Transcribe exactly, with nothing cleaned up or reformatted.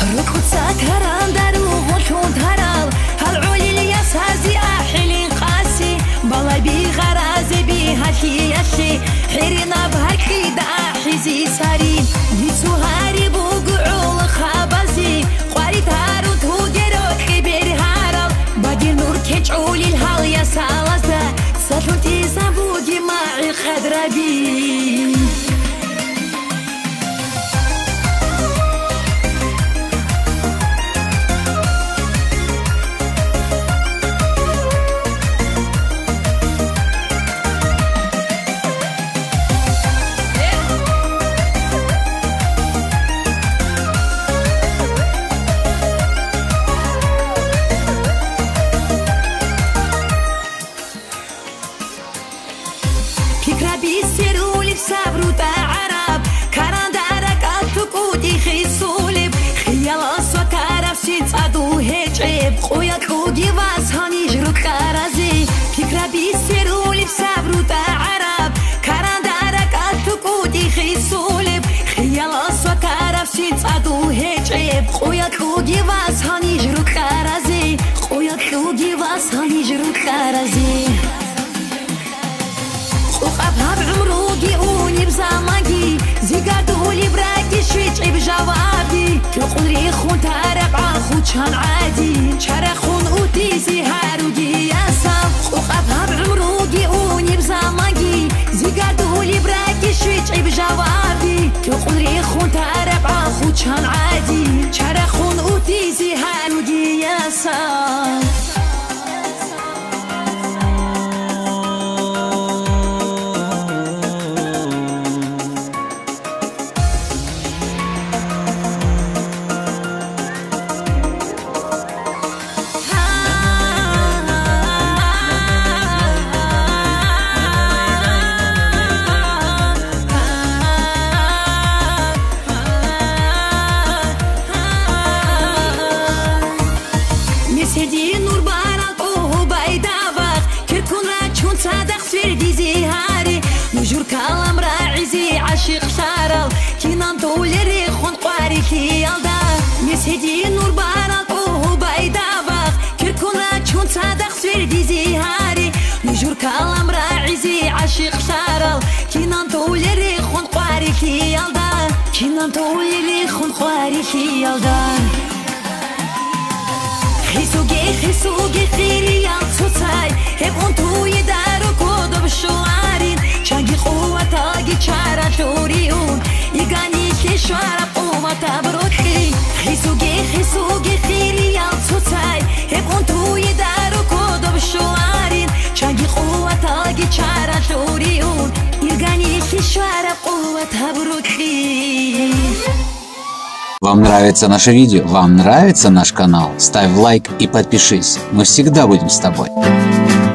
ركوتسا كرام دارو غلطون ترال هالعولي الياسازي أحلي قاسي بالا بي غرازي بي هالكي يشي حيرنا بهالكي دا حيزي ساري ديتو هاري بوقعول خابزي قواري تارو توقرو كبير هارال باقي نور كيجعولي الهال ياسالازا ساتلوتي زابودي معي خدرابي فكرة بيسيرولي بصبرو تا عرب كاران دارك أتفقودي خيسولي خيال أسوى كارب سيتادو هجيب خويا كودي واسهاني جروك كارازي فكرة بيسيرولي بصبرو تا عرب كاران دارك أتفقودي خيسولي خيال أسوى كارب سيتادو هجيب خويا كودي واسهاني جروك كارازي خويا كودي واسهاني جروك كارازي وقبها بعمروقي وني بزاماقي زيقادولي براقي شويتعي بجوابي تقولي خون تارب عاخو كان عادي شرخون وتيزي هاروقي ياسا وقبها بعمروقي وني بزاماقي زيقادولي براقي شويتعي بجوابي تقولي خون تارب عاخو كان عادي شرخون وتيزي هاروقي ياسا سيدي نور بارال اوه بايدابخ كركون راجون صادق سيردي زهاري نجور كلام راعزي عاشق شارل كينان طول ريخون قواري كي يلدا سيدي نور بارال اوه بايدابخ كركون راجون صادق سيردي زهاري نجور كلام راعزي عاشق شارل كينان طول ريخون قواري كي يلدا كينان طول ريخون قواري كي يلدا خيسوقي خيسوقي خيري يالتوتاي هب انتوي دارو كودو بشوارين شاقي قوة تاقي چارا توريون يقاني كي شوارا قوة تبروكي خيسوقي خيسوقي خيري يالتوتاي هب انتوي دارو كودو بشوارين شاقي قوة تاقي چارا توريون يقاني كي شوارا قوة تبروكي. Вам нравится наше видео? Вам нравится наш канал? Ставь лайк и подпишись. Мы всегда будем с тобой.